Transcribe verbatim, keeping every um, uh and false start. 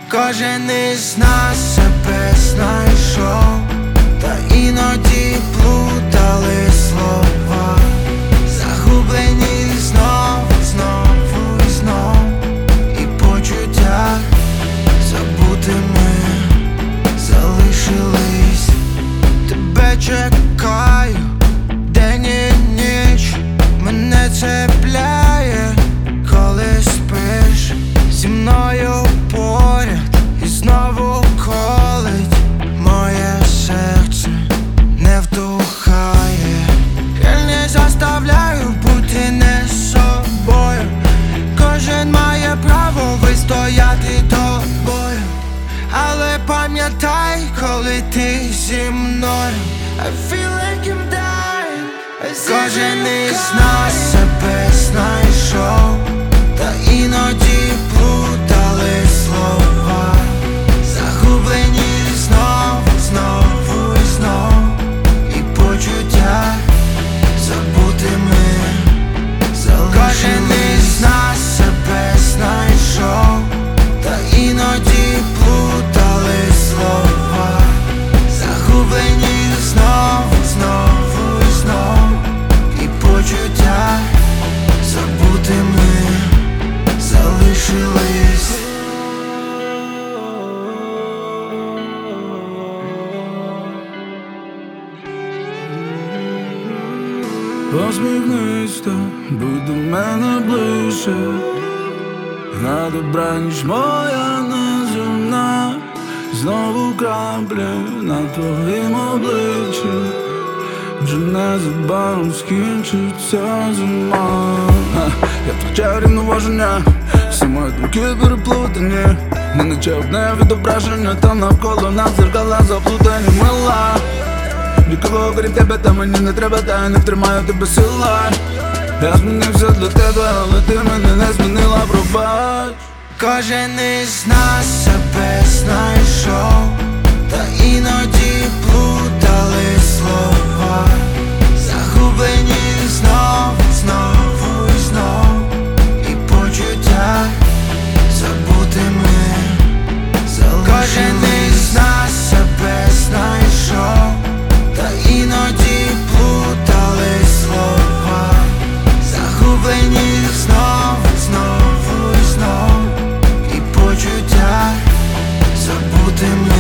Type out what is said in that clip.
Кожен із нас себе знайшов, та іноді плутали слова, загублені знову, знову і знов, і почуття забутими залишились. Тебе чекаю день і ніч, мене цепляє, коли спиш зі мною поряд, і знову колить моє серце, не вдухає. Я не заставляю бути не собою, кожен має право вистояти тобою, але пам'ятай, коли ти зі мною, I feel like I'm dying. Кожен із нас себе знайшов, та іноді плутали слова, загублені знову, знову і знов, і почуття забутими залишились. Кожен із нас себе знайшов, та іноді плутали слова, загублені знову, знову і знов, і почуття забутими залишились. Посміхнись та будь до мене ближче, на добраніч моя неземна, знову краплі на твоїм обличчі, вже незабаром скінчиться зима. Я втрачаю рівноваження, всі мої думки переплутані, не наче одне відображення, та навколо нас дзеркала заплутані. Мила, нікого крім тебе, та мені не треба, та я не втримаю тебе сила. Я змінився для тебе, але ти мене не змінила, пробач. Кожен із нас себе знайшов, та іноді плутали слова, загублені знову, знову і знов, і почуття забутими залишились. Кожен із нас себе знайшов, та іноді плутали слова, загублені знову, знову і знов, і почуття забутими